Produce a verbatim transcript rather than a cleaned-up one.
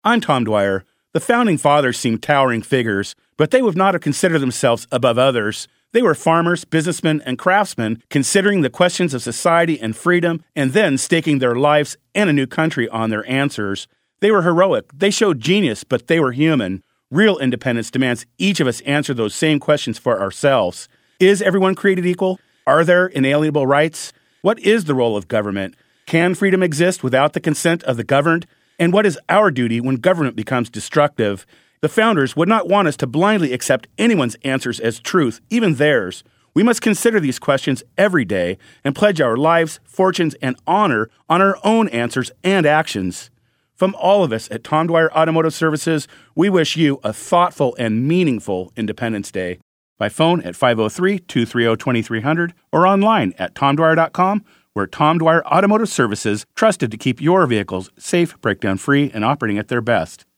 I'm Tom Dwyer. The Founding Fathers seemed towering figures, but they would not have considered themselves above others. They were farmers, businessmen, and craftsmen considering the questions of society and freedom and then staking their lives and a new country on their answers. They were heroic. They showed genius, but they were human. Real independence demands each of us answer those same questions for ourselves. Is everyone created equal? Are there inalienable rights? What is the role of government? Can freedom exist without the consent of the governed? And what is our duty when government becomes destructive? The founders would not want us to blindly accept anyone's answers as truth, even theirs. We must consider these questions every day and pledge our lives, fortunes, and honor on our own answers and actions. From all of us at Tom Dwyer Automotive Services, we wish you a thoughtful and meaningful Independence Day. By phone at five oh three, two three oh, two three hundred or online at tom dwyer dot com, where Tom Dwyer Automotive Services trusted to keep your vehicles safe, breakdown-free, and operating at their best.